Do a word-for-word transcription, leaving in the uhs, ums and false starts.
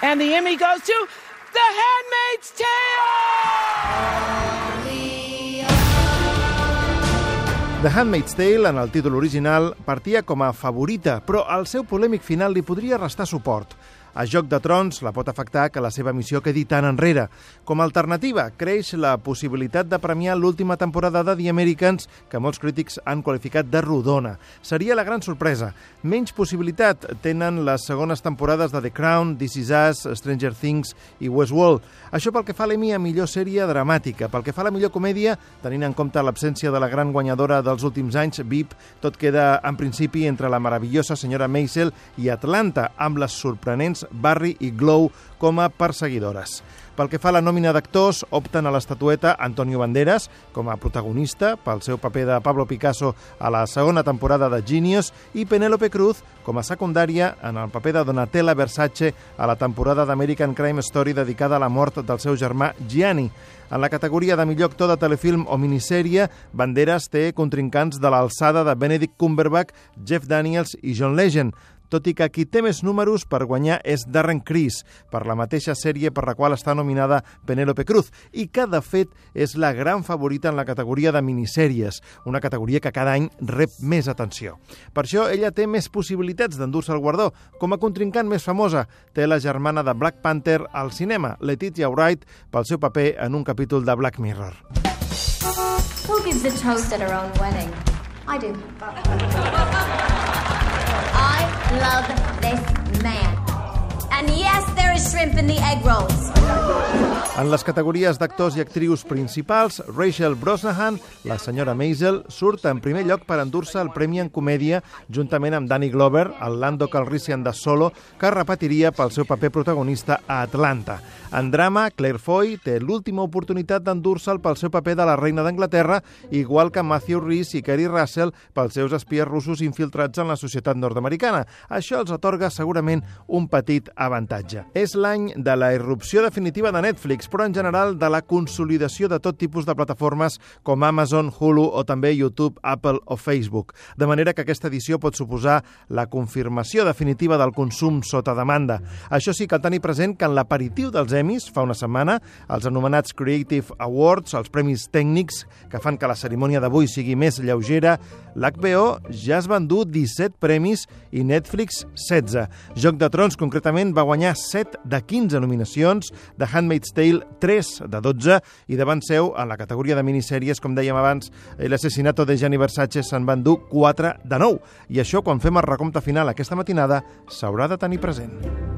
And the Emmy goes to The Handmaid's Tale! The Handmaid's Tale, en el títol original, partia com a favorita, però al seu polèmic final li podria restar suport. A Joc de Trons la pot afectar que la seva missió quedi tan enrere. Com a alternativa, creix la possibilitat de premiar l'última temporada de The Americans, que molts crítics han qualificat de rodona. Seria la gran sorpresa. Menys possibilitat tenen les segones temporades de The Crown, This Is Us, Stranger Things i Westworld. Això pel que fa a l'Emmy a millor sèrie dramàtica. Pel que fa a la millor comèdia, tenint en compte l'absència de la gran guanyadora dels últims anys, V I P, tot queda en principi entre la meravellosa senyora Maisel i Atlanta, amb les sorprenents Barry i Glow com a perseguidores. Pel que fa a la nòmina d'actors, opten a l'estatueta Antonio Banderas com a protagonista pel seu paper de Pablo Picasso a la segona temporada de Genius i Penélope Cruz com a secundària en el paper de Donatella Versace a la temporada d'American Crime Story dedicada a la mort del seu germà Gianni. En la categoria de millor actor de telefilm o minissèrie, Banderas té contrincants de l'alçada de Benedict Cumberbatch, Jeff Daniels i John Legend, tot i que qui té més números per guanyar és Darren Criss, per la mateixa sèrie per la qual està nominada Penélope Cruz, i que, de fet, és la gran favorita en la categoria de minissèries, una categoria que cada any rep més atenció. Per això, ella té més possibilitats d'endur-se el guardó. Com a contrincant més famosa, té la germana de Black Panther al cinema, Letitia Wright, pel seu paper en un capítol de Black Mirror. Who gives a toast at her own wedding? I do. I love this man. And yes, there is shrimp in the egg rolls. En les categories d'actors i actrius principals, Rachel Brosnahan, la senyora Maisel, surt en primer lloc per endur-se el premi en comèdia juntament amb Danny Glover, el Lando Calrissian de Solo, que repetiria pel seu paper protagonista a Atlanta. En drama, Claire Foy té l'última oportunitat d'endur-se'l pel seu paper de la reina d'Anglaterra, igual que Matthew Rhys i Kerry Russell pels seus espies russos infiltrats en la societat nord-americana. Això els atorga segurament un petit avantatge. És l'any de la irrupció definitiva de Netflix, però en general de la consolidació de tot tipus de plataformes com Amazon, Hulu o també YouTube, Apple o Facebook. De manera que aquesta edició pot suposar la confirmació definitiva del consum sota demanda. Això sí, cal tenir present que en l'aperitiu dels Emmys, fa una setmana, els anomenats Creative Awards, els premis tècnics que fan que la cerimònia d'avui sigui més lleugera, l'H B O ja es va endur disset premis i Netflix setze. Joc de Trons, concretament, va guanyar set de quinze nominacions, The Handmaid's Tale tres de dotze, i davant seu, en la categoria de minissèries, com dèiem abans, l'assassinato de Gianni Versace se'n va endur quatre de nou. I això, quan fem el recompte final aquesta matinada, s'haurà de tenir present.